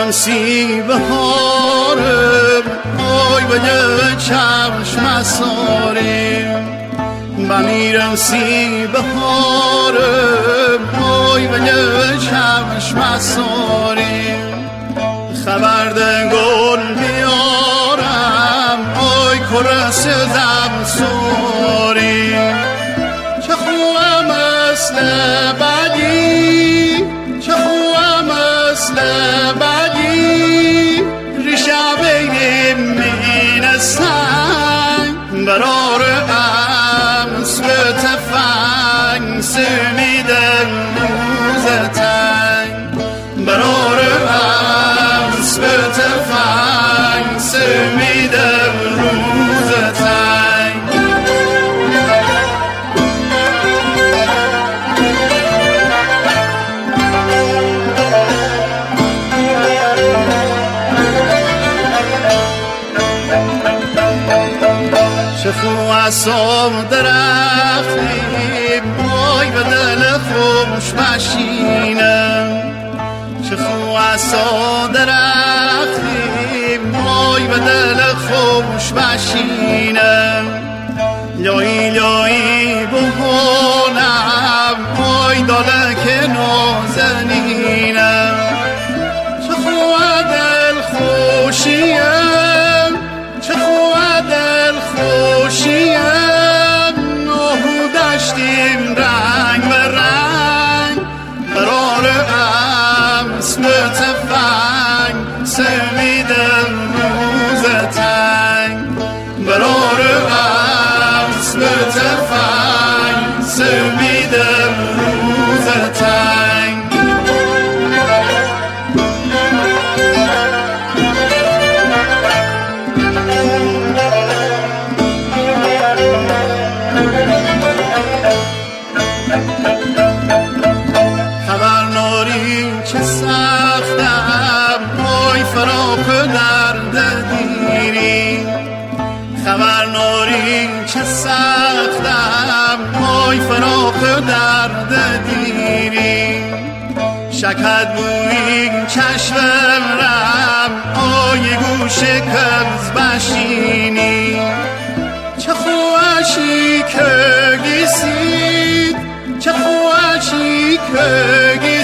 سی بهارم آی بده چشم سارم بمیرم سی بهارم آی بده چشم سارم خبر ده گل بیارم آی کرس دم سارم چه خوبم مثل بدی چه خوبم مثل بدی ریشه بین من سنگ برار امس به تفنگ سمیدم روز تنگ برار امس به تفنگ سمیدم روز تنگ شفو اصاب درختی بای به دل خوش بشینم شفو اصاب درختی بای به دل خوش بشینم لایی لایی بهانم بای داله که نازنینم چه خواه دل خوشیم چه خواه دل خوشیم نهو داشتیم رنگ به رنگ برار امس به تفنگ سمیدم روز تنگ برار امس به تفنگ سمیدم روز تنگ خبر ناری چه سختم پای فراق درد دیری خبر ناری چه سختم پای فراق درد دیری شکد بوی چشمم رم آی گوش کبز بشینی چه خوشی که گیسید چه خوشی که